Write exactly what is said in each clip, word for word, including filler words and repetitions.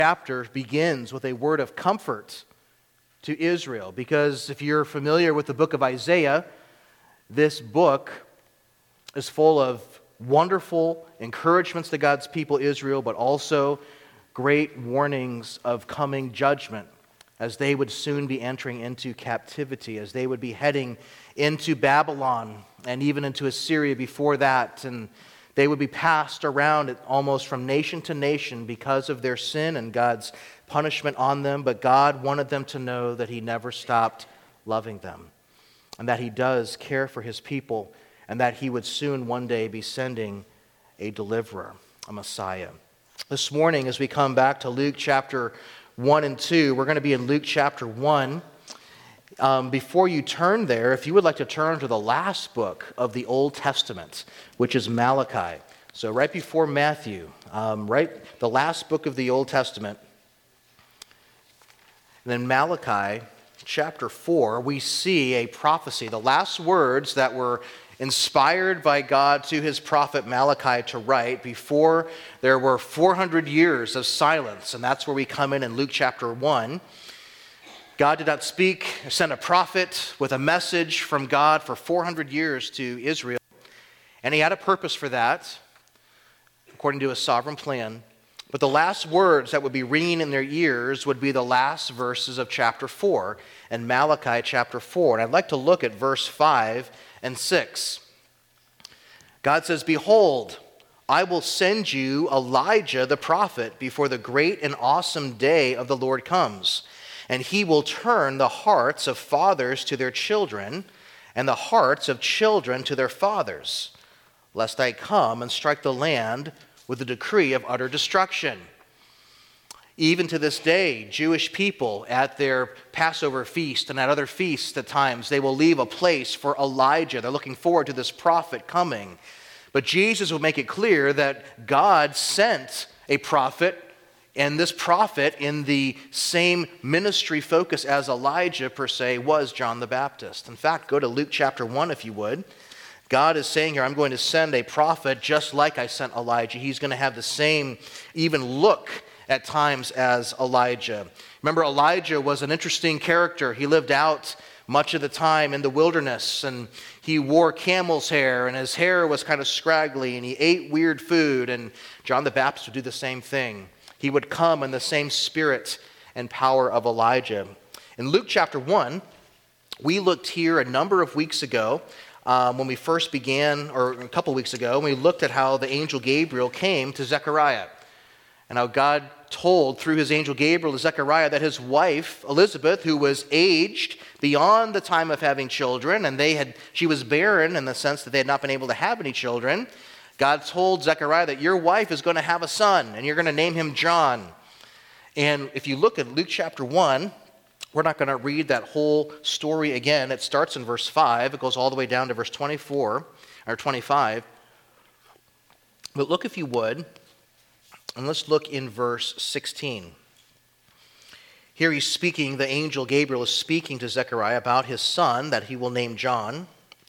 chapter begins with a word of comfort to Israel, because if you're familiar with the book of Isaiah, this book is full of wonderful encouragements to God's people Israel, but also great warnings of coming judgment as they would soon be entering into captivity, as they would be heading into Babylon and even into Assyria before that, and they would be passed around almost from nation to nation because of their sin and God's punishment on them. But God wanted them to know that He never stopped loving them, and that He does care for His people, and that He would soon one day be sending a deliverer, a Messiah. This morning, as we come back to Luke chapter one and two, we're going to be in Luke chapter one. Um, before you turn there, if you would like to turn to the last book of the Old Testament, which is Malachi. So right before Matthew, um, right, the last book of the Old Testament. And then Malachi chapter four, we see a prophecy, the last words that were inspired by God to His prophet Malachi to write before there were four hundred years of silence. And that's where we come in in Luke chapter one. God did not speak, send a prophet with a message from God for four hundred years to Israel. And He had a purpose for that, according to His sovereign plan. But the last words that would be ringing in their ears would be the last verses of chapter four, and Malachi chapter four. And I'd like to look at verse five and six. God says, "Behold, I will send you Elijah the prophet before the great and awesome day of the Lord comes. And he will turn the hearts of fathers to their children, and the hearts of children to their fathers, lest I come and strike the land with a decree of utter destruction." Even to this day, Jewish people at their Passover feast and at other feasts at times, they will leave a place for Elijah. They're looking forward to this prophet coming. But Jesus will make it clear that God sent a prophet, and this prophet, in the same ministry focus as Elijah per se, was John the Baptist. In fact, go to Luke chapter one if you would. God is saying here, I'm going to send a prophet just like I sent Elijah. He's going to have the same even look at times as Elijah. Remember, Elijah was an interesting character. He lived out much of the time in the wilderness, and he wore camel's hair, and his hair was kind of scraggly, and he ate weird food, and John the Baptist would do the same thing. He would come in the same spirit and power of Elijah. In Luke chapter one, we looked here a number of weeks ago um, when we first began, or a couple weeks ago, and we looked at how the angel Gabriel came to Zechariah, and how God told through his angel Gabriel to Zechariah that his wife, Elizabeth, who was aged beyond the time of having children, and they had she was barren in the sense that they had not been able to have any children, God told Zechariah that your wife is going to have a son, and you're going to name him John. And if you look at Luke chapter one, we're not going to read that whole story again. It starts in verse five. It goes all the way down to verse twenty-four, or twenty-five. But look, if you would, and let's look in verse sixteen. Here he's speaking, the angel Gabriel is speaking to Zechariah about his son that he will name John.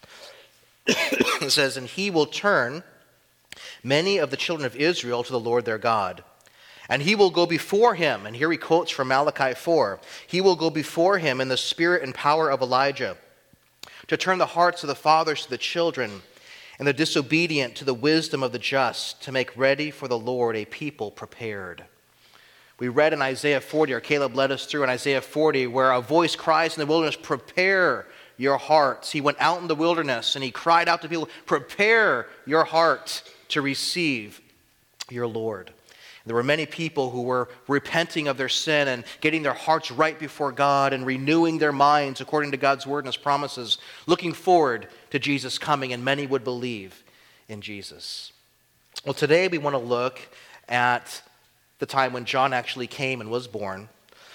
It says, "And he will turn many of the children of Israel to the Lord their God. And he will go before him," and here he quotes from Malachi four, "he will go before him in the spirit and power of Elijah, to turn the hearts of the fathers to the children, and the disobedient to the wisdom of the just, to make ready for the Lord a people prepared." We read in Isaiah forty, or Caleb led us through in Isaiah forty, where a voice cries in the wilderness, "Prepare your hearts." He went out in the wilderness and he cried out to people, "Prepare your heart to receive your Lord." There were many people who were repenting of their sin and getting their hearts right before God and renewing their minds according to God's word and His promises, looking forward to Jesus coming, and many would believe in Jesus. Well, today we want to look at the time when John actually came and was born.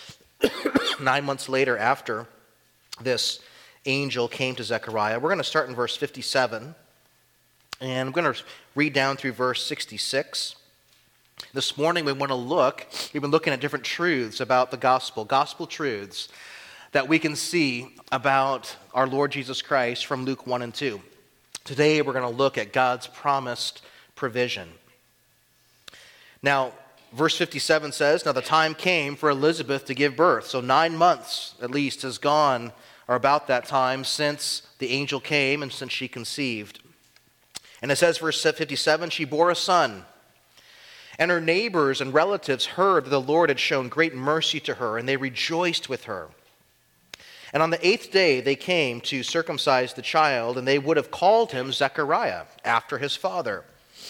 Nine months later, after this angel came to Zechariah. We're going to start in verse fifty-seven, and I'm going to read down through verse sixty-six. This morning we want to look, we've been looking at different truths about the gospel, gospel truths that we can see about our Lord Jesus Christ from Luke one and two. Today we're going to look at God's promised provision. Now, Verse fifty-seven says, now the time came for Elizabeth to give birth. So nine months at least has gone, or about that time, since the angel came and since she conceived. And it says, verse fifty-seven, she bore a son. And her neighbors and relatives heard that the Lord had shown great mercy to her, and they rejoiced with her. And on the eighth day they came to circumcise the child, and they would have called him Zechariah, after his father.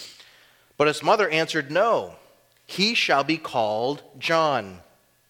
But his mother answered, no, he shall be called John.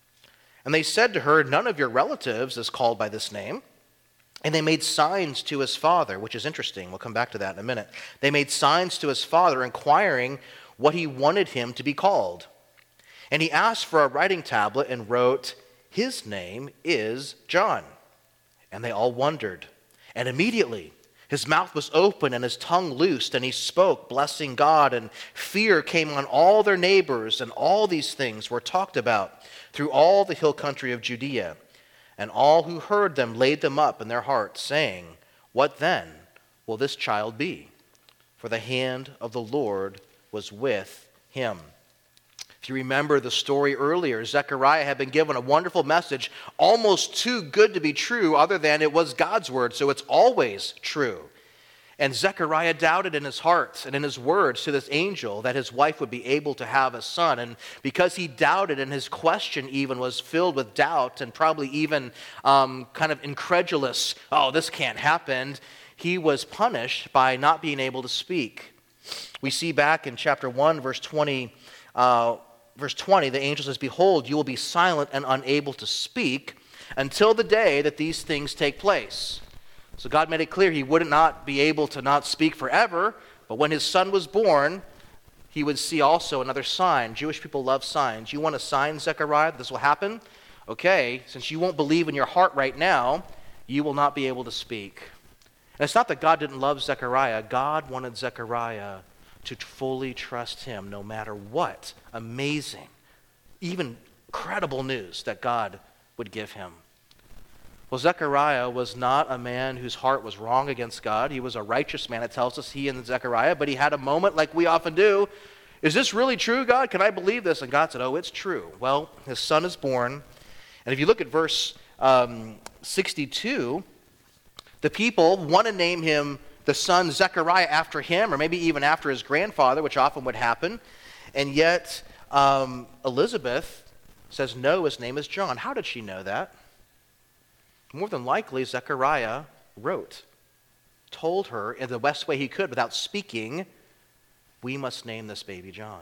And they said to her, none of your relatives is called by this name. And they made signs to his father, which is interesting. We'll come back to that in a minute. They made signs to his father, inquiring what he wanted him to be called. And he asked for a writing tablet and wrote, his name is John. And they all wondered. And immediately his mouth was open and his tongue loosed, and he spoke, blessing God, and fear came on all their neighbors, and all these things were talked about through all the hill country of Judea. And all who heard them laid them up in their hearts, saying, what then will this child be? For the hand of the Lord was with him. If you remember the story earlier, Zechariah had been given a wonderful message, almost too good to be true, other than it was God's word, so it's always true. And Zechariah doubted in his heart and in his words to this angel that his wife would be able to have a son. And because he doubted, and his question even was filled with doubt and probably even um, kind of incredulous, oh, this can't happen, he was punished by not being able to speak. We see back in chapter one, verse twenty, uh, verse twenty, the angel says, behold, you will be silent and unable to speak until the day that these things take place. So God made it clear he would not be able to not speak forever, but when his son was born, he would see also another sign. Jewish people love signs. You want a sign, Zechariah, that this will happen? Okay, since you won't believe in your heart right now, you will not be able to speak. And it's not that God didn't love Zechariah. God wanted Zechariah to fully trust him no matter what amazing, even incredible news that God would give him. Well, Zechariah was not a man whose heart was wrong against God. He was a righteous man, it tells us, he and Zechariah, but he had a moment like we often do. Is this really true, God? Can I believe this? And God said, oh, it's true. Well, his son is born. And if you look at verse um, sixty-two, the people want to name him the son Zechariah after him, or maybe even after his grandfather, which often would happen. And yet um, Elizabeth says, no, his name is John. How did she know that? More than likely, Zechariah wrote, told her in the best way he could without speaking, we must name this baby John.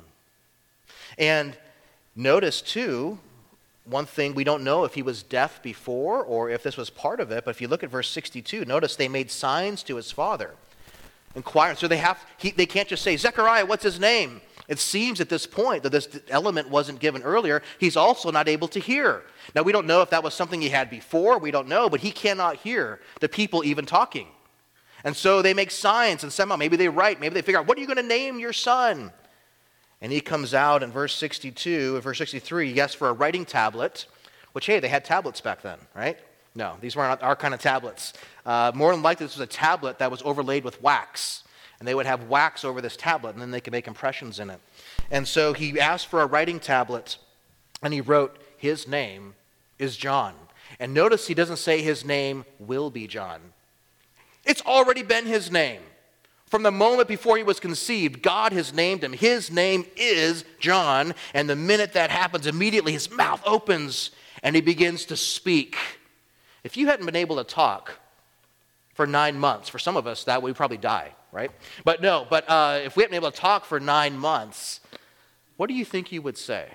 And notice, too, one thing, we don't know if he was deaf before or if this was part of it, but if you look at verse sixty-two, notice they made signs to his father. Inquire. So they have, he, they can't just say, Zechariah, what's his name? It seems at this point that this element wasn't given earlier. He's also not able to hear. Now, we don't know if that was something he had before. We don't know, but he cannot hear the people even talking. And so they make signs, and somehow maybe they write, maybe they figure out, what are you going to name your son? And he comes out in verse sixty-two, in verse sixty-three, he asks for a writing tablet, which, hey, they had tablets back then, right? No, these weren't our kind of tablets. Uh, more than likely, this was a tablet that was overlaid with wax. And they would have wax over this tablet, and then they could make impressions in it. And so he asked for a writing tablet, and he wrote, his name is John. And notice he doesn't say his name will be John. It's already been his name. From the moment before he was conceived, God has named him. His name is John. And the minute that happens, immediately his mouth opens, and he begins to speak. If you hadn't been able to talk for nine months, for some of us, that would probably die. Right? But no, but uh, if we hadn't been able to talk for nine months, what do you think you would say?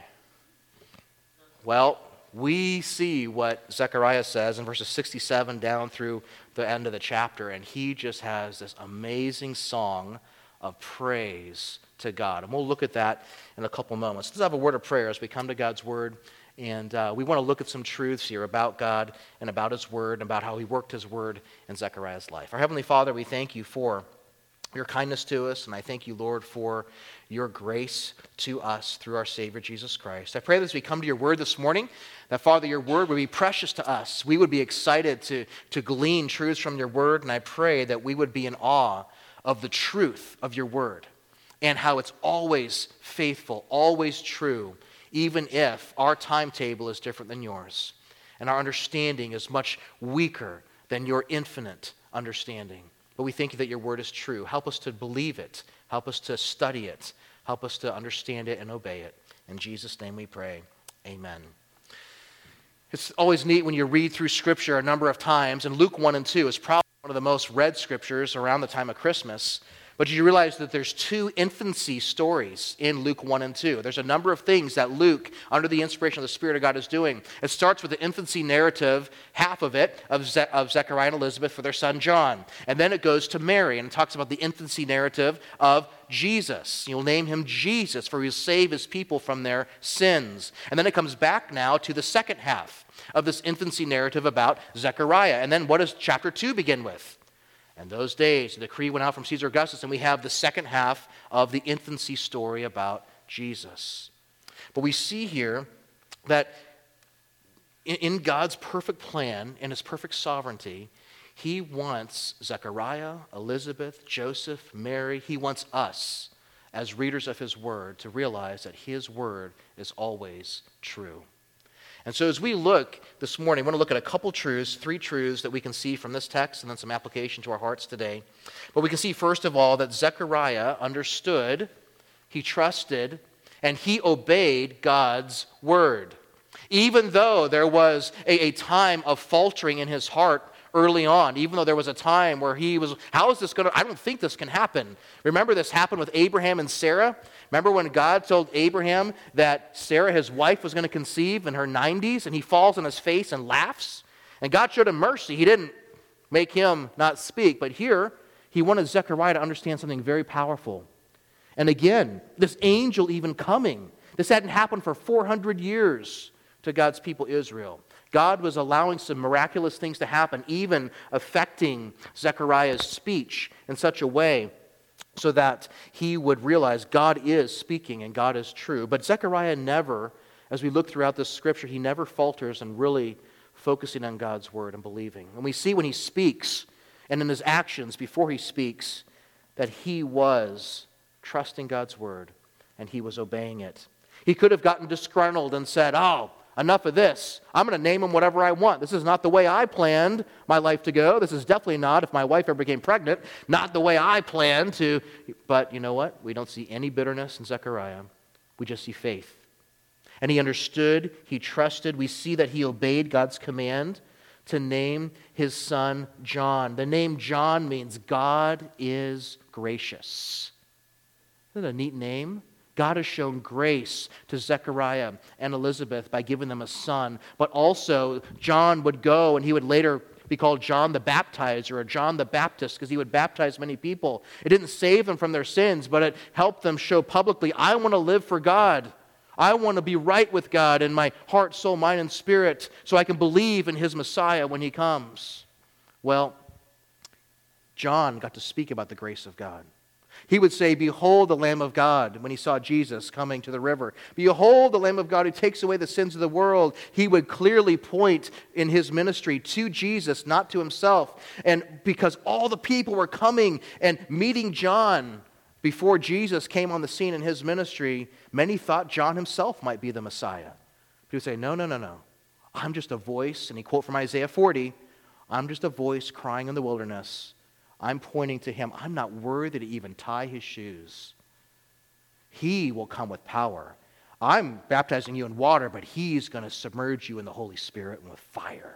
Well, we see what Zechariah says in verses sixty-seven down through the end of the chapter, and he just has this amazing song of praise to God. And we'll look at that in a couple moments. Let's have a word of prayer as we come to God's word. And uh, we want to look at some truths here about God and about his word and about how he worked his word in Zechariah's life. Our Heavenly Father, we thank you for your kindness to us, and I thank you, Lord, for your grace to us through our Savior, Jesus Christ. I pray that as we come to your word this morning, that, Father, your word would be precious to us. We would be excited to, to glean truths from your word, and I pray that we would be in awe of the truth of your word and how it's always faithful, always true, even if our timetable is different than yours and our understanding is much weaker than your infinite understanding. But we thank you that your word is true. Help us to believe it. Help us to study it. Help us to understand it and obey it. In Jesus' name we pray. Amen. It's always neat when you read through Scripture a number of times, and Luke one and two is probably one of the most read Scriptures around the time of Christmas. But you realize that there's two infancy stories in Luke one and two. There's a number of things that Luke, under the inspiration of the Spirit of God, is doing. It starts with the infancy narrative, half of it, of, Ze- of Zechariah and Elizabeth for their son John. And then it goes to Mary, and it talks about the infancy narrative of Jesus. You'll name him Jesus, for he will save his people from their sins. And then it comes back now to the second half of this infancy narrative about Zechariah. And then what does chapter two begin with? And those days, the decree went out from Caesar Augustus, and we have the second half of the infancy story about Jesus. But we see here that in God's perfect plan, in his perfect sovereignty, he wants Zechariah, Elizabeth, Joseph, Mary, he wants us as readers of his word to realize that his word is always true. And so as we look this morning, I want to look at a couple truths, three truths that we can see from this text and then some application to our hearts today. But we can see, first of all, that Zechariah understood, he trusted, and he obeyed God's word. Even though there was a, a time of faltering in his heart early on, even though there was a time where he was, how is this going to, I don't think this can happen. Remember this happened with Abraham and Sarah? Remember when God told Abraham that Sarah, his wife, was going to conceive in her nineties, and he falls on his face and laughs? And God showed him mercy. He didn't make him not speak. But here, he wanted Zechariah to understand something very powerful. And again, this angel even coming, this hadn't happened for four hundred years to God's people Israel. God was allowing some miraculous things to happen, even affecting Zechariah's speech in such a way so that he would realize God is speaking and God is true. But Zechariah never, as we look throughout this scripture, he never falters in really focusing on God's word and believing. And we see when he speaks and in his actions before he speaks that he was trusting God's word and he was obeying it. He could have gotten disgruntled and said, oh, enough of this. I'm going to name him whatever I want. This is not the way I planned my life to go. This is definitely not, if my wife ever became pregnant, not the way I planned to. But you know what? We don't see any bitterness in Zechariah. We just see faith. And he understood, he trusted. We see that he obeyed God's command to name his son John. The name John means God is gracious. Isn't that a neat name? God has shown grace to Zechariah and Elizabeth by giving them a son. But also, John would go and he would later be called John the Baptizer or John the Baptist because he would baptize many people. It didn't save them from their sins, but it helped them show publicly, I want to live for God. I want to be right with God in my heart, soul, mind, and spirit so I can believe in his Messiah when he comes. Well, John got to speak about the grace of God. He would say, behold the Lamb of God, when he saw Jesus coming to the river. Behold the Lamb of God who takes away the sins of the world. He would clearly point in his ministry to Jesus, not to himself. And because all the people were coming and meeting John before Jesus came on the scene in his ministry, many thought John himself might be the Messiah. He would say, no, no, no, no. I'm just a voice, and he quote from Isaiah forty, I'm just a voice crying in the wilderness. I'm pointing to him. I'm not worthy to even tie his shoes. He will come with power. I'm baptizing you in water, but he's going to submerge you in the Holy Spirit and with fire.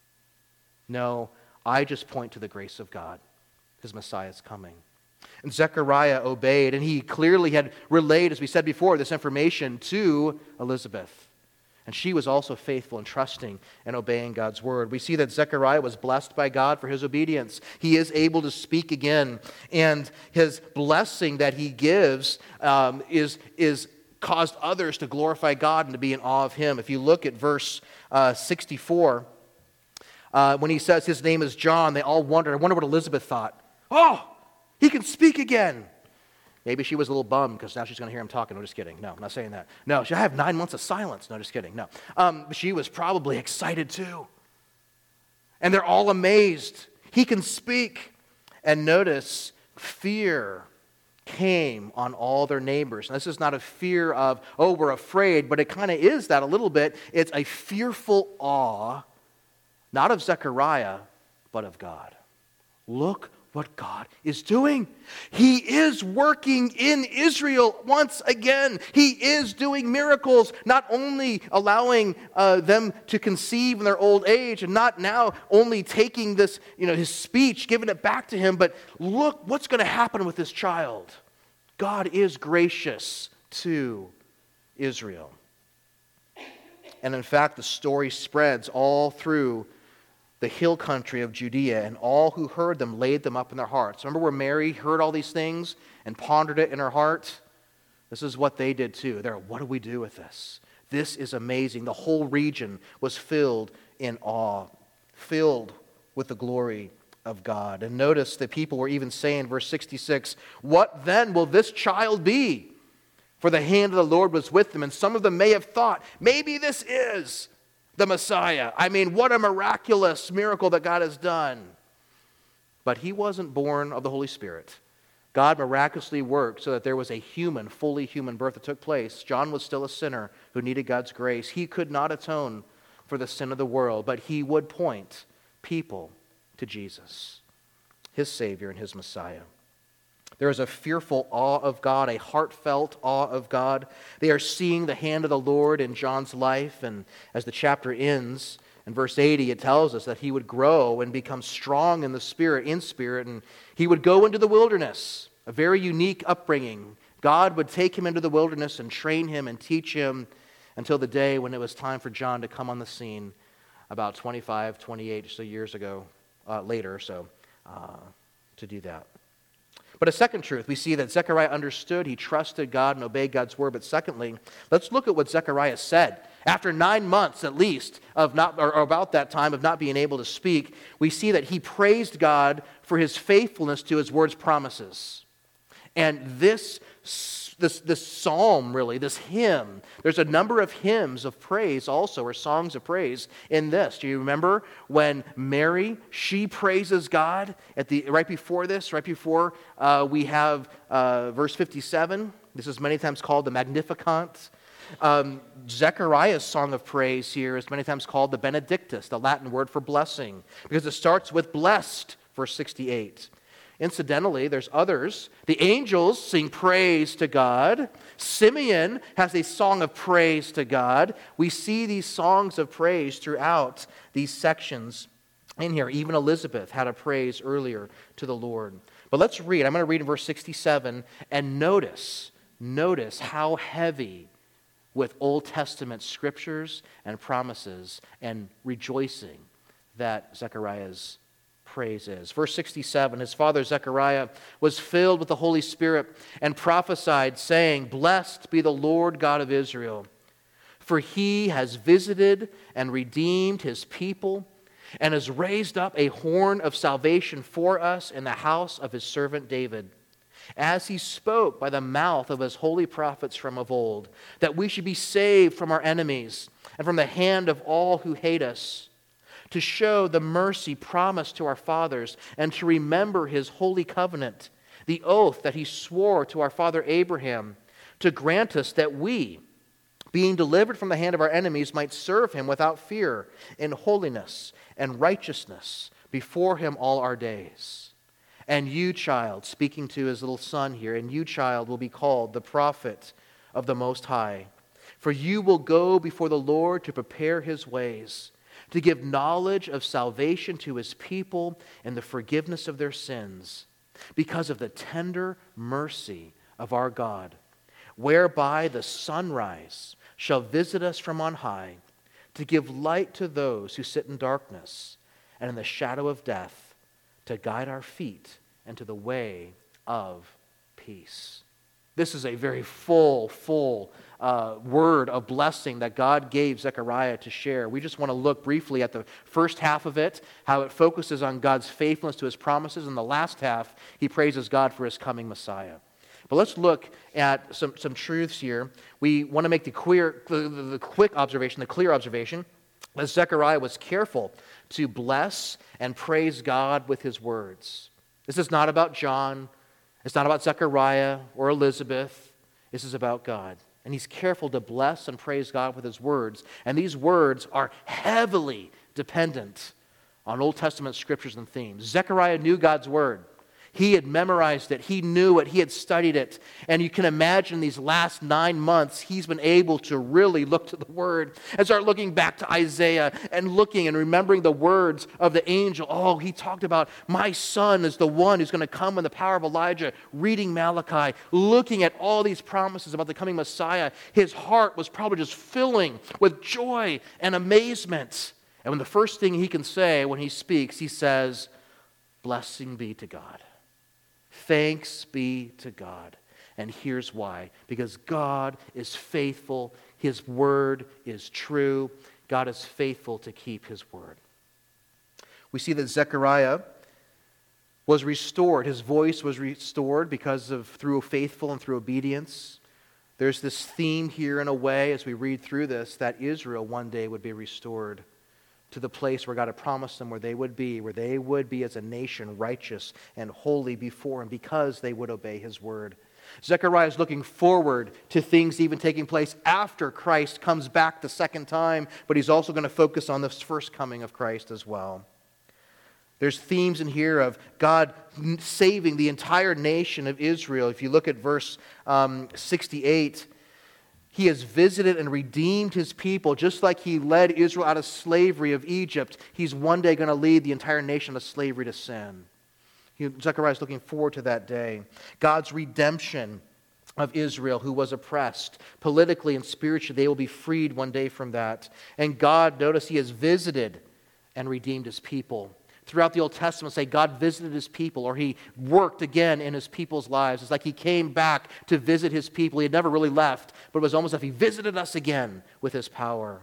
No, I just point to the grace of God. His Messiah is coming. And Zechariah obeyed, and he clearly had relayed, as we said before, this information to Elizabeth. And she was also faithful and trusting and obeying God's word. We see that Zechariah was blessed by God for his obedience. He is able to speak again. And his blessing that he gives um, is, is caused others to glorify God and to be in awe of him. If you look at verse uh, sixty-four, uh, when he says his name is John, they all wondered. I wonder what Elizabeth thought. Oh, he can speak again. Maybe she was a little bummed because now she's going to hear him talking. No, just kidding. No, I'm not saying that. No, she, I have nine months of silence. No, just kidding. No. Um, she was probably excited too. And they're all amazed. He can speak. And notice, fear came on all their neighbors. And this is not a fear of, oh, we're afraid, but it kind of is that a little bit. It's a fearful awe, not of Zechariah, but of God. Look what God is doing. He is working in Israel once again. He is doing miracles, not only allowing uh, them to conceive in their old age, and not now only taking this, you know, his speech, giving it back to him, but look what's going to happen with this child. God is gracious to Israel. And in fact, the story spreads all through the hill country of Judea, and all who heard them laid them up in their hearts. Remember where Mary heard all these things and pondered it in her heart? This is what they did too. They're, what do we do with this? This is amazing. The whole region was filled in awe, filled with the glory of God. And notice that people were even saying, verse sixty-six, what then will this child be? For the hand of the Lord was with them. And some of them may have thought, maybe this is the Messiah. I mean, what a miraculous miracle that God has done. But he wasn't born of the Holy Spirit. God miraculously worked so that there was a human, fully human birth that took place. John was still a sinner who needed God's grace. He could not atone for the sin of the world, but he would point people to Jesus, his Savior and his Messiah. There is a fearful awe of God, a heartfelt awe of God. They are seeing the hand of the Lord in John's life. And as the chapter ends, in verse eighty, it tells us that he would grow and become strong in the Spirit, in spirit, and he would go into the wilderness, a very unique upbringing. God would take him into the wilderness and train him and teach him until the day when it was time for John to come on the scene about twenty-five, twenty-eight so years ago, uh, later, so uh, to do that. But a second truth, we see that Zechariah understood, he trusted God and obeyed God's word. But secondly, let's look at what Zechariah said. After nine months at least of not, or about that time of not being able to speak, we see that he praised God for his faithfulness to his word's promises. And this This, this psalm, really, this hymn, there's a number of hymns of praise also, or songs of praise in this. Do you remember when Mary, she praises God at the right before this, right before uh, we have uh, verse fifty-seven. This is many times called the Magnificat. Um, Zechariah's song of praise here is many times called the Benedictus, the Latin word for blessing, because it starts with blessed, verse sixty-eight. Incidentally, there's others. The angels sing praise to God. Simeon has a song of praise to God. We see these songs of praise throughout these sections in here. Even Elizabeth had a praise earlier to the Lord. But let's read. I'm going to read in verse sixty-seven, and notice, notice how heavy with Old Testament scriptures and promises and rejoicing that Zechariah's praise is. Verse sixty-seven, his father Zechariah was filled with the Holy Spirit and prophesied, saying, blessed be the Lord God of Israel, for he has visited and redeemed his people and has raised up a horn of salvation for us in the house of his servant David, as he spoke by the mouth of his holy prophets from of old, that we should be saved from our enemies and from the hand of all who hate us, to show the mercy promised to our fathers, and to remember his holy covenant, the oath that he swore to our father Abraham, to grant us that we, being delivered from the hand of our enemies, might serve him without fear, in holiness and righteousness before him all our days. And you, child, speaking to his little son here, and you, child, will be called the prophet of the Most High, for you will go before the Lord to prepare his ways, to give knowledge of salvation to his people and the forgiveness of their sins, because of the tender mercy of our God, whereby the sunrise shall visit us from on high, to give light to those who sit in darkness and in the shadow of death, to guide our feet into the way of peace. This is a very full, full uh, word of blessing that God gave Zechariah to share. We just want to look briefly at the first half of it, how it focuses on God's faithfulness to his promises, and the last half, he praises God for his coming Messiah. But let's look at some, some truths here. We want to make the, clear, the, the, the quick observation, the clear observation, that Zechariah was careful to bless and praise God with his words. This is not about John It's not about Zechariah or Elizabeth. This is about God. And he's careful to bless and praise God with his words. And these words are heavily dependent on Old Testament scriptures and themes. Zechariah knew God's word. He had memorized it. He knew it. He had studied it. And you can imagine these last nine months, he's been able to really look to the Word and start looking back to Isaiah and looking and remembering the words of the angel. Oh, he talked about, my son is the one who's going to come in the power of Elijah, reading Malachi, looking at all these promises about the coming Messiah. His heart was probably just filling with joy and amazement. And when the first thing he can say when he speaks, he says, blessing be to God. Thanks be to God. And here's why. Because God is faithful. His word is true. God is faithful to keep his word. We see that Zechariah was restored. His voice was restored because of through faithful and through obedience. There's this theme here in a way as we read through this that Israel one day would be restored to the place where God had promised them where they would be, where they would be as a nation righteous and holy before him because they would obey his word. Zechariah is looking forward to things even taking place after Christ comes back the second time, but he's also going to focus on this first coming of Christ as well. There's themes in here of God saving the entire nation of Israel. If you look at verse um, sixty-eight, he has visited and redeemed his people, just like he led Israel out of slavery of Egypt. He's one day going to lead the entire nation of slavery to sin. He, Zechariah is looking forward to that day. God's redemption of Israel, who was oppressed politically and spiritually, they will be freed one day from that. And God, notice, he has visited and redeemed his people. Throughout the Old Testament, say God visited his people, or he worked again in his people's lives. It's like he came back to visit his people. He had never really left, but it was almost as if he visited us again with his power.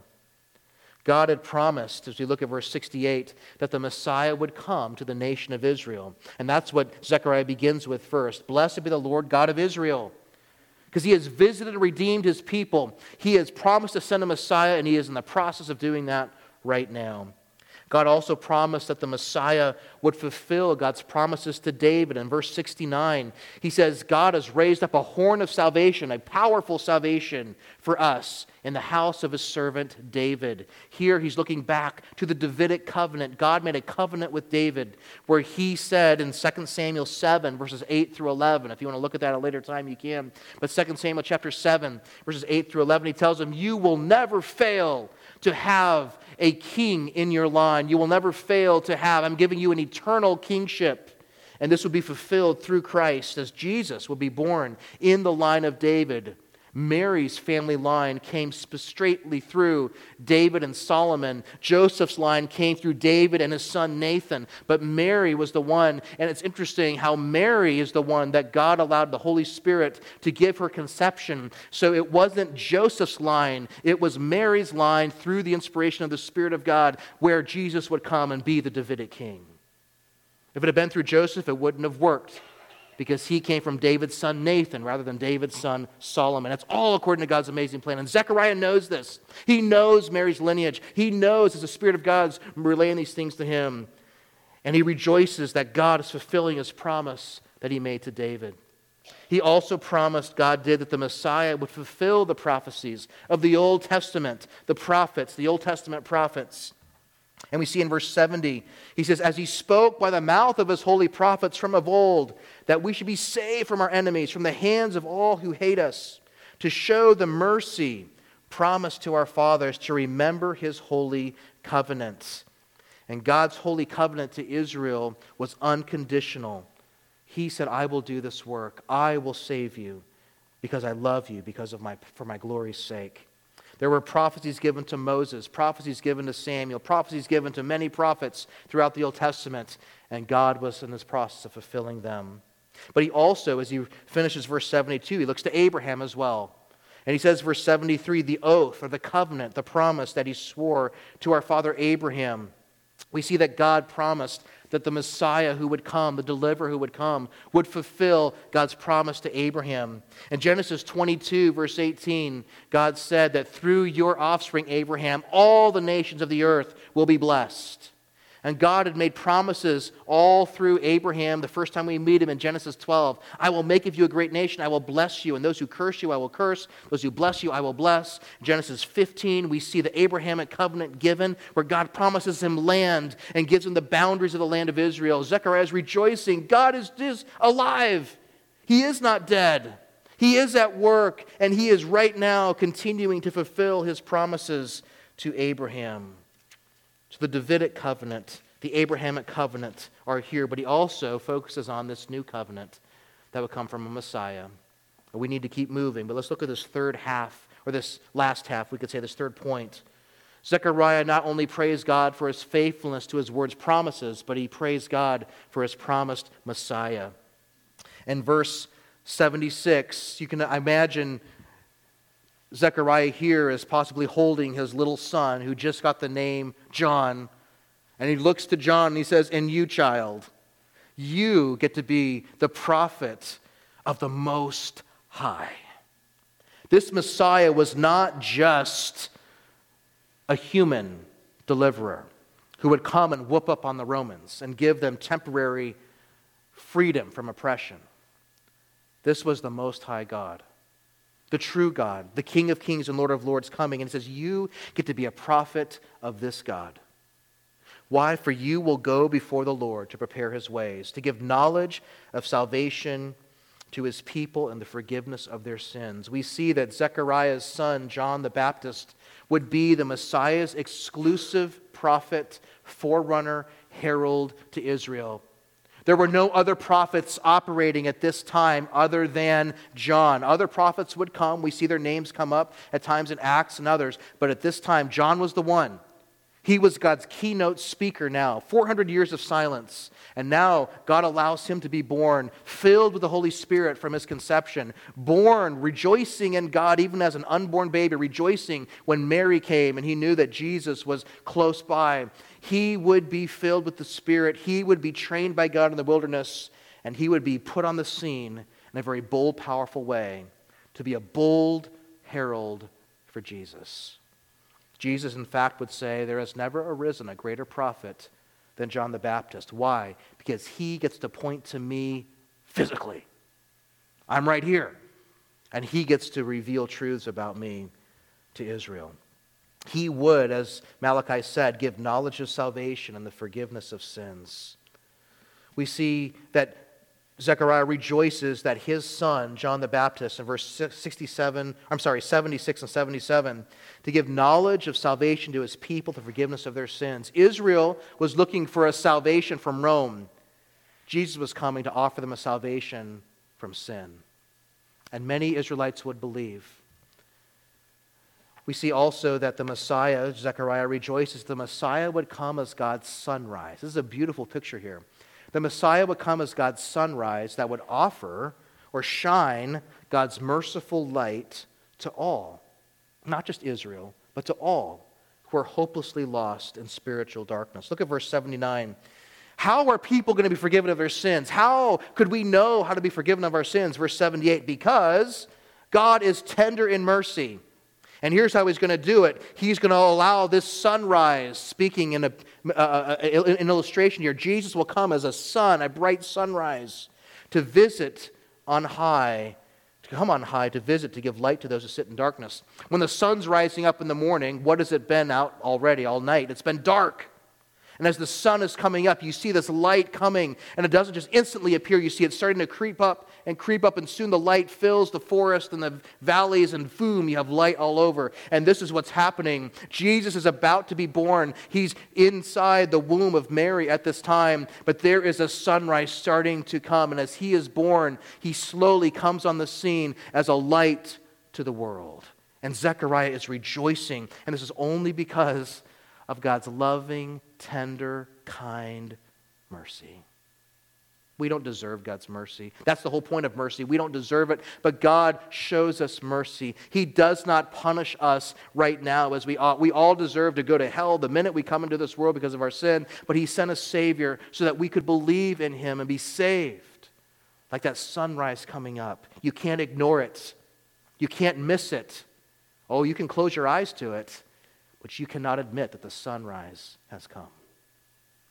God had promised, as we look at verse sixty-eight, that the Messiah would come to the nation of Israel. And that's what Zechariah begins with first. Blessed be the Lord God of Israel. Because he has visited and redeemed his people. He has promised to send a Messiah, and he is in the process of doing that right now. God also promised that the Messiah would fulfill God's promises to David. In verse sixty-nine, he says, God has raised up a horn of salvation, a powerful salvation for us in the house of his servant David. Here he's looking back to the Davidic covenant. God made a covenant with David where he said in Second Samuel seven, verses eight through eleven, if you want to look at that at a later time, you can. But Second Samuel chapter seven, verses eight through eleven, he tells him, you will never fail to have a king in your line. You will never fail to have. I'm giving you an eternal kingship. And this will be fulfilled through Christ as Jesus will be born in the line of David. Mary's family line came straightly through David and Solomon. Joseph's line came through David and his son Nathan. But Mary was the one, and it's interesting how Mary is the one that God allowed the Holy Spirit to give her conception. So it wasn't Joseph's line, it was Mary's line through the inspiration of the Spirit of God where Jesus would come and be the Davidic king. If it had been through Joseph, it wouldn't have worked, because he came from David's son Nathan rather than David's son Solomon. That's all according to God's amazing plan. And Zechariah knows this. He knows Mary's lineage. He knows as the Spirit of God's relaying these things to him. And he rejoices that God is fulfilling his promise that he made to David. He also promised, God did, that the Messiah would fulfill the prophecies of the Old Testament, the prophets, the Old Testament prophets. And we see in verse seventy, he says, as he spoke by the mouth of his holy prophets from of old, that we should be saved from our enemies, from the hands of all who hate us, to show the mercy promised to our fathers, to remember his holy covenant. And God's holy covenant to Israel was unconditional. He said, I will do this work. I will save you because I love you, because of my for my glory's sake. There were prophecies given to Moses, prophecies given to Samuel, prophecies given to many prophets throughout the Old Testament, and God was in this process of fulfilling them. But he also, as he finishes verse seventy-two, he looks to Abraham as well. And he says, verse seventy-three, the oath or the covenant, the promise that he swore to our father Abraham. We see that God promised that the Messiah who would come, the deliverer who would come, would fulfill God's promise to Abraham. In Genesis twenty-two, verse eighteen, God said that through your offspring, Abraham, all the nations of the earth will be blessed. And God had made promises all through Abraham. The first time we meet him in Genesis twelve, I will make of you a great nation. I will bless you. And those who curse you, I will curse. Those who bless you, I will bless. In Genesis fifteen, we see the Abrahamic covenant given, where God promises him land and gives him the boundaries of the land of Israel. Zechariah is rejoicing. God is, is alive. He is not dead. He is at work, and he is right now continuing to fulfill his promises to Abraham. So the Davidic covenant, the Abrahamic covenant are here, but he also focuses on this new covenant that would come from a Messiah. We need to keep moving, but let's look at this third half, or this last half, we could say this third point. Zechariah not only praised God for his faithfulness to his word's promises, but he praised God for his promised Messiah. In verse seventy-six, you can imagine Zechariah here is possibly holding his little son who just got the name John. And he looks to John and he says, and you, child, you get to be the prophet of the Most High. This Messiah was not just a human deliverer who would come and whoop up on the Romans and give them temporary freedom from oppression. This was the Most High God, the true God, the King of Kings and Lord of Lords coming. And it says, you get to be a prophet of this God. Why? For you will go before the Lord to prepare his ways, to give knowledge of salvation to his people and the forgiveness of their sins. We see that Zechariah's son, John the Baptist, would be the Messiah's exclusive prophet, forerunner, herald to Israel. There were no other prophets operating at this time other than John. Other prophets would come. We see their names come up at times in Acts and others. But at this time, John was the one. He was God's keynote speaker now. four hundred years of silence. And now God allows him to be born, filled with the Holy Spirit from his conception. Born, rejoicing in God, even as an unborn baby, rejoicing when Mary came and he knew that Jesus was close by. He would be filled with the Spirit. He would be trained by God in the wilderness. And he would be put on the scene in a very bold, powerful way to be a bold herald for Jesus. Jesus, in fact, would say, there has never arisen a greater prophet than John the Baptist. Why? Because he gets to point to me physically. I'm right here. And he gets to reveal truths about me to Israel. He would, as Malachi said, give knowledge of salvation and the forgiveness of sins. We see that Zechariah rejoices that his son, John the Baptist, in verse sixty-seven, I'm sorry, seventy-six and seventy-seven, to give knowledge of salvation to his people, the forgiveness of their sins. Israel was looking for a salvation from Rome. Jesus was coming to offer them a salvation from sin. And many Israelites would believe. We see also that the Messiah, Zechariah rejoices, the Messiah would come as God's sunrise. This is a beautiful picture here. The Messiah would come as God's sunrise that would offer or shine God's merciful light to all. Not just Israel, but to all who are hopelessly lost in spiritual darkness. Look at verse seventy-nine. How are people going to be forgiven of their sins? How could we know how to be forgiven of our sins? Verse seventy-eight, because God is tender in mercy. And here's how he's going to do it. He's going to allow this sunrise, speaking in a, uh, an illustration here. Jesus will come as a sun, a bright sunrise, to visit on high, to come on high, to visit, to give light to those who sit in darkness. When the sun's rising up in the morning, what has it been out already all night? It's been dark. And as the sun is coming up, you see this light coming, and it doesn't just instantly appear. You see it starting to creep up and creep up, and soon the light fills the forest and the valleys, and boom, you have light all over. And this is what's happening. Jesus is about to be born. He's inside the womb of Mary at this time, but there is a sunrise starting to come, and as he is born, he slowly comes on the scene as a light to the world. And Zechariah is rejoicing, and this is only because of God's loving, tender, kind mercy. We don't deserve God's mercy. That's the whole point of mercy. We don't deserve it, but God shows us mercy. He does not punish us right now as we ought. We all deserve to go to hell the minute we come into this world because of our sin, but he sent a Savior so that we could believe in him and be saved. Like that sunrise coming up. You can't ignore it. You can't miss it. Oh, you can close your eyes to it, but you cannot admit that the sunrise has come.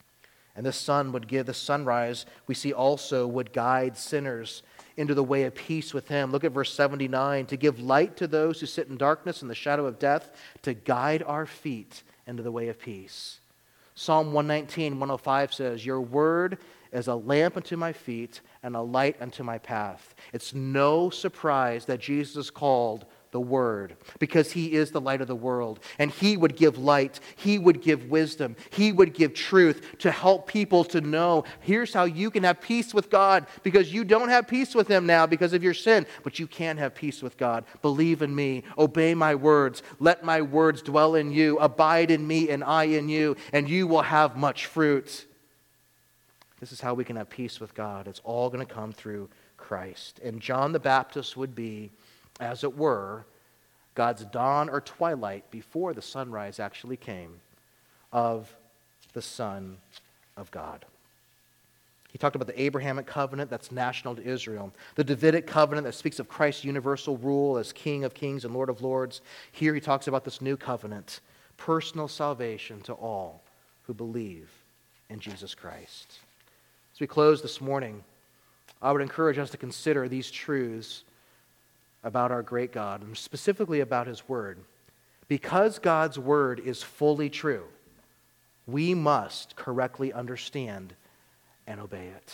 And the sun would give, the sunrise, we see also would guide sinners into the way of peace with him. Look at verse seventy-nine. To give light to those who sit in darkness and the shadow of death, to guide our feet into the way of peace. Psalm one nineteen, one oh five says, your word is a lamp unto my feet and a light unto my path. It's no surprise that Jesus is called the Word, because he is the light of the world. And he would give light. He would give wisdom. He would give truth to help people to know, here's how you can have peace with God, because you don't have peace with him now because of your sin, but you can have peace with God. Believe in me. Obey my words. Let my words dwell in you. Abide in me and I in you, and you will have much fruit. This is how we can have peace with God. It's all going to come through Christ. And John the Baptist would be, as it were, God's dawn or twilight before the sunrise actually came of the Son of God. He talked about the Abrahamic covenant that's national to Israel, the Davidic covenant that speaks of Christ's universal rule as King of kings and Lord of lords. Here he talks about this new covenant, personal salvation to all who believe in Jesus Christ. As we close this morning, I would encourage us to consider these truths about our great God, and specifically about his word. Because God's word is fully true, we must correctly understand and obey it.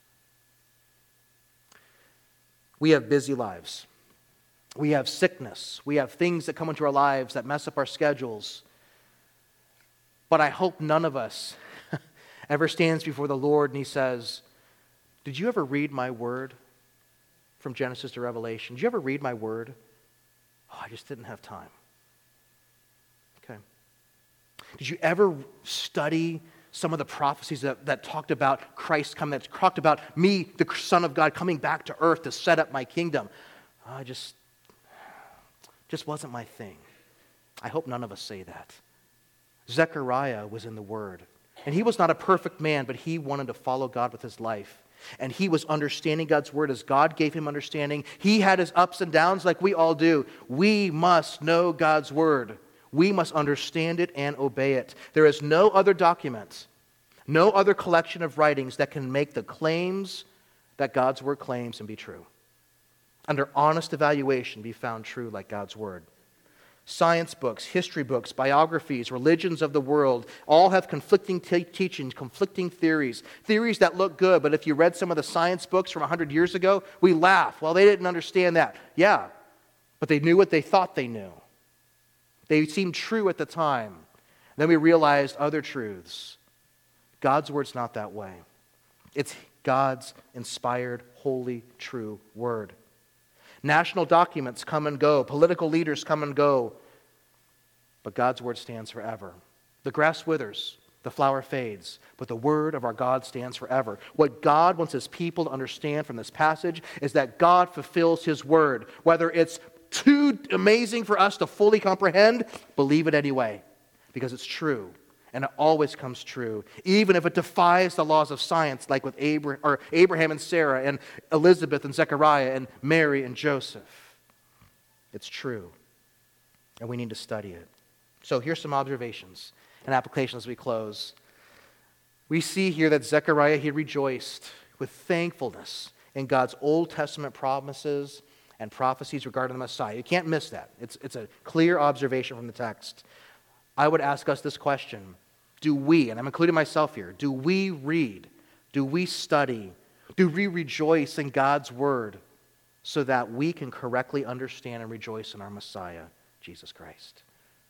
We have busy lives. We have sickness. We have things that come into our lives that mess up our schedules. But I hope none of us ever stands before the Lord and he says, did you ever read my word? From Genesis to Revelation. Did you ever read my word? Oh, I just didn't have time. Okay. Did you ever study some of the prophecies that, that talked about Christ coming, that talked about me, the Son of God, coming back to earth to set up my kingdom? Oh, I just, just wasn't my thing. I hope none of us say that. Zechariah was in the Word. And he was not a perfect man, but he wanted to follow God with his life. And he was understanding God's word as God gave him understanding. He had his ups and downs like we all do. We must know God's word. We must understand it and obey it. There is no other document, no other collection of writings that can make the claims that God's word claims and be true. Under honest evaluation, be found true like God's word. Science books, history books, biographies, religions of the world all have conflicting te- teachings, conflicting theories, theories that look good, but if you read some of the science books from one hundred years ago, we laugh. Well, they didn't understand that. Yeah, but they knew what they thought they knew. They seemed true at the time. Then we realized other truths. God's word's not that way. It's God's inspired, holy, true word. National documents come and go. Political leaders come and go. But God's word stands forever. The grass withers, the flower fades, but the word of our God stands forever. What God wants his people to understand from this passage is that God fulfills his word. Whether it's too amazing for us to fully comprehend, believe it anyway, because it's true. And it always comes true, even if it defies the laws of science, like with Abraham, or Abraham and Sarah and Elizabeth and Zechariah and Mary and Joseph. It's true, and we need to study it. So here's some observations and applications as we close. We see here that Zechariah, he rejoiced with thankfulness in God's Old Testament promises and prophecies regarding the Messiah. You can't miss that. It's, it's a clear observation from the text. I would ask us this question. Do we, and I'm including myself here, do we read, do we study, do we rejoice in God's word so that we can correctly understand and rejoice in our Messiah, Jesus Christ?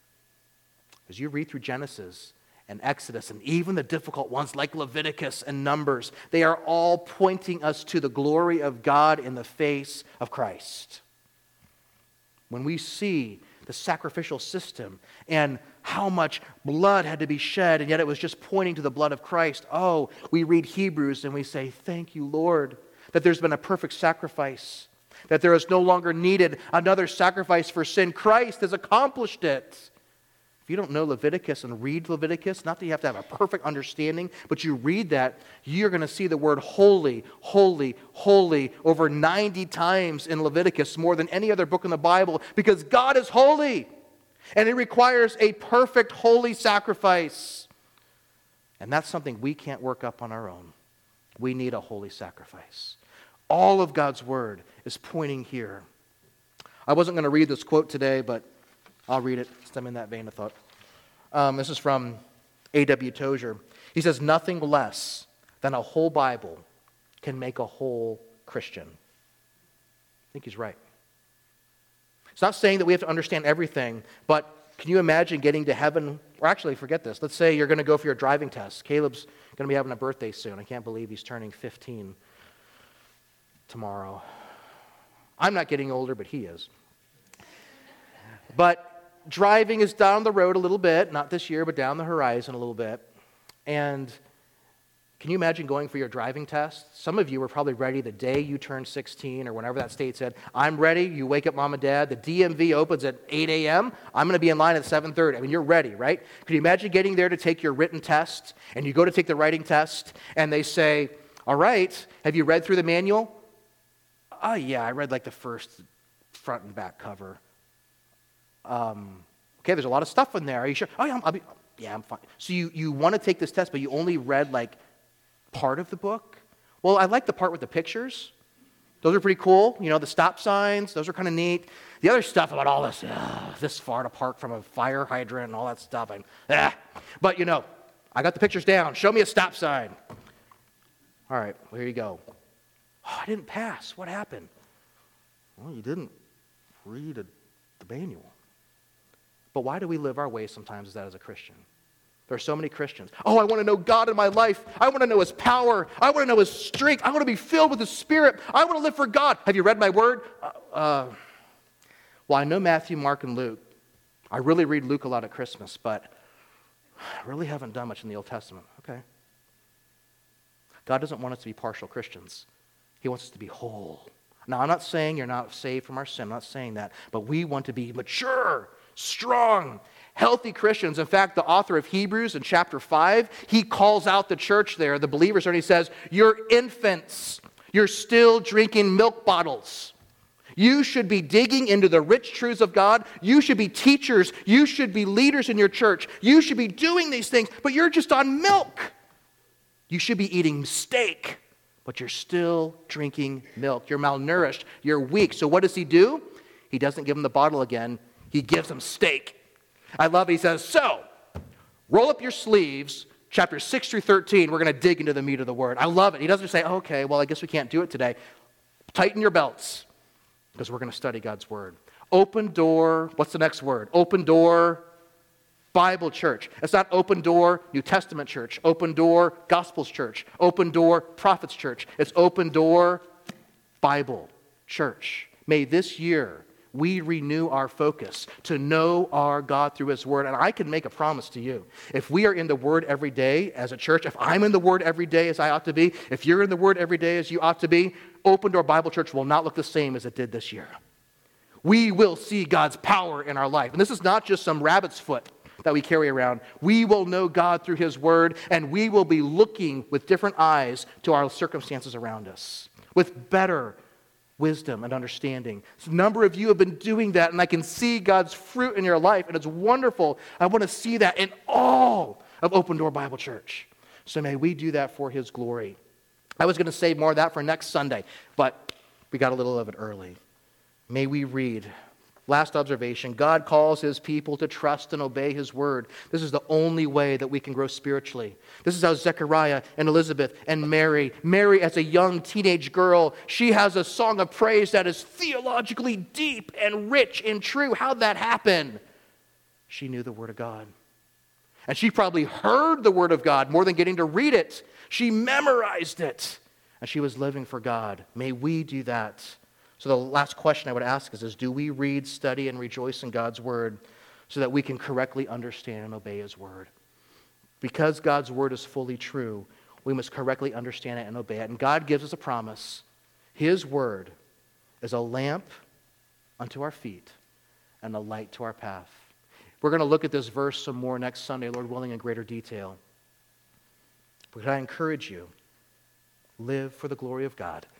As you read through Genesis and Exodus and even the difficult ones like Leviticus and Numbers, they are all pointing us to the glory of God in the face of Christ. When we see the sacrificial system and how much blood had to be shed, and yet it was just pointing to the blood of Christ. Oh, we read Hebrews and we say, thank you, Lord, that there's been a perfect sacrifice, that there is no longer needed another sacrifice for sin. Christ has accomplished it. If you don't know Leviticus and read Leviticus, not that you have to have a perfect understanding, but you read that, you're going to see the word holy, holy, holy over ninety times in Leviticus, more than any other book in the Bible, because God is holy. And it requires a perfect, holy sacrifice. And that's something we can't work up on our own. We need a holy sacrifice. All of God's word is pointing here. I wasn't going to read this quote today, but I'll read it since I'm in that vein of thought. Um, this is from A W Tozer. He says, nothing less than a whole Bible can make a whole Christian. I think he's right. It's not saying that we have to understand everything, but can you imagine getting to heaven? Or actually, forget this. Let's say you're going to go for your driving test. Caleb's going to be having a birthday soon. I can't believe he's turning fifteen tomorrow. I'm not getting older, but he is. But driving is down the road a little bit, not this year, but down the horizon a little bit. And can you imagine going for your driving test? Some of you were probably ready the day you turned sixteen or whenever that state said, I'm ready. You wake up mom and dad. The D M V opens at eight a.m. I'm going to be in line at seven thirty. I mean, you're ready, right? Can you imagine getting there to take your written test, and you go to take the writing test, and they say, all right, have you read through the manual? Oh, yeah, I read like the first front and back cover. Um, okay, there's a lot of stuff in there. Are you sure? Oh, yeah, I'm, I'll be, yeah, I'm fine. So you, you want to take this test, but you only read like part of the book? Well, I like the part with the pictures. Those are pretty cool. You know, the stop signs, those are kind of neat. The other stuff about all this, uh, this far to park from a fire hydrant and all that stuff. I'm, ah. But, you know, I got the pictures down. Show me a stop sign. All right, well, here you go. Oh, I didn't pass. What happened? Well, you didn't read a, the manual. But why do we live our way sometimes as that as a Christian? There are so many Christians. Oh, I want to know God in my life. I want to know His power. I want to know His strength. I want to be filled with His Spirit. I want to live for God. Have you read my word? Uh, uh, well, I know Matthew, Mark, and Luke. I really read Luke a lot at Christmas, but I really haven't done much in the Old Testament. Okay. God doesn't want us to be partial Christians. He wants us to be whole. Now, I'm not saying you're not saved from our sin. I'm not saying that. But we want to be mature, strong, healthy Christians. In fact, the author of Hebrews in chapter five, he calls out the church there, the believers, and he says, you're infants. You're still drinking milk bottles. You should be digging into the rich truths of God. You should be teachers. You should be leaders in your church. You should be doing these things, but you're just on milk. You should be eating steak, but you're still drinking milk. You're malnourished. You're weak. So what does he do? He doesn't give them the bottle again. He gives them steak. I love it. He says, so, roll up your sleeves, chapter six through thirteen, we're going to dig into the meat of the word. I love it. He doesn't say, okay, well, I guess we can't do it today. Tighten your belts, because we're going to study God's word. Open door, what's the next word? Open door, Bible church. It's not open door, New Testament church. Open door, Gospels church. Open door, Prophets church. It's open door, Bible church. May this year we renew our focus to know our God through His Word. And I can make a promise to you. If we are in the Word every day as a church, if I'm in the Word every day as I ought to be, if you're in the Word every day as you ought to be, Open Door Bible Church will not look the same as it did this year. We will see God's power in our life. And this is not just some rabbit's foot that we carry around. We will know God through His Word, and we will be looking with different eyes to our circumstances around us, with better wisdom and understanding. So a number of you have been doing that, and I can see God's fruit in your life, and it's wonderful. I want to see that in all of Open Door Bible Church. So may we do that for His glory. I was going to say more of that for next Sunday, but we got a little of it early. May we read. Last observation, God calls His people to trust and obey His word. This is the only way that we can grow spiritually. This is how Zechariah and Elizabeth and Mary, Mary as a young teenage girl, she has a song of praise that is theologically deep and rich and true. How'd that happen? She knew the word of God. And she probably heard the word of God more than getting to read it. She memorized it. And she was living for God. May we do that. So the last question I would ask is, is do we read, study, and rejoice in God's word so that we can correctly understand and obey His word? Because God's word is fully true, we must correctly understand it and obey it. And God gives us a promise. His word is a lamp unto our feet and a light to our path. We're going to look at this verse some more next Sunday, Lord willing, in greater detail. But I encourage you, live for the glory of God.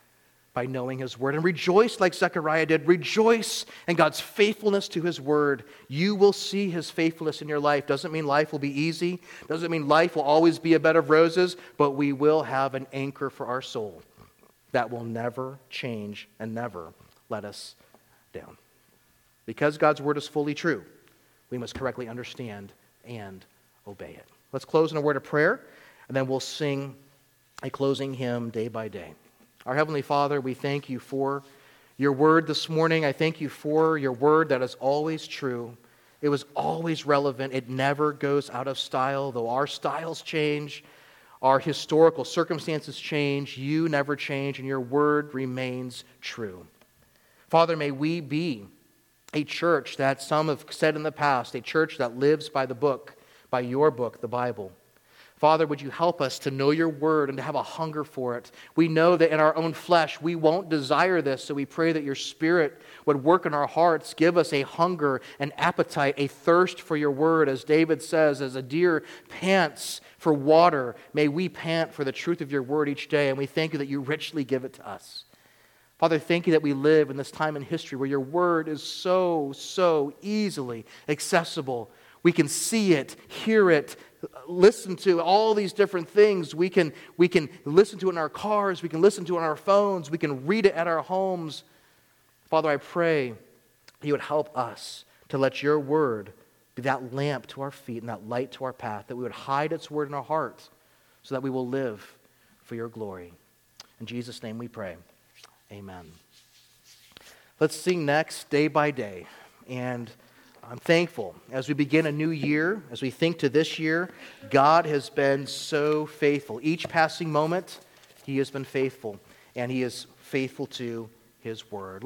by knowing his word. And rejoice like Zechariah did. Rejoice in God's faithfulness to his word. You will see his faithfulness in your life. Doesn't mean life will be easy. Doesn't mean life will always be a bed of roses. But we will have an anchor for our soul that will never change and never let us down. Because God's word is fully true, we must correctly understand and obey it. Let's close in a word of prayer, and then we'll sing a closing hymn day by day. Our Heavenly Father, we thank you for your word this morning. I thank you for your word that is always true. It was always relevant. It never goes out of style. Though our styles change, our historical circumstances change, you never change, and your word remains true. Father, may we be a church that some have said in the past, a church that lives by the book, by your book, the Bible. Father, would you help us to know your word and to have a hunger for it? We know that in our own flesh we won't desire this, so we pray that your Spirit would work in our hearts, give us a hunger, an appetite, a thirst for your word. As David says, as a deer pants for water, may we pant for the truth of your word each day, and we thank you that you richly give it to us. Father, thank you that we live in this time in history where your word is so, so easily accessible. We can see it, hear it, listen to all these different things. We can, we can listen to it in our cars. We can listen to it on our phones. We can read it at our homes. Father, I pray you would help us to let your word be that lamp to our feet and that light to our path, that we would hide its word in our hearts so that we will live for your glory. In Jesus' name we pray. Amen. Let's sing next, Day by Day. And I'm thankful as we begin a new year, as we think to this year, God has been so faithful. Each passing moment, he has been faithful, and he is faithful to his word.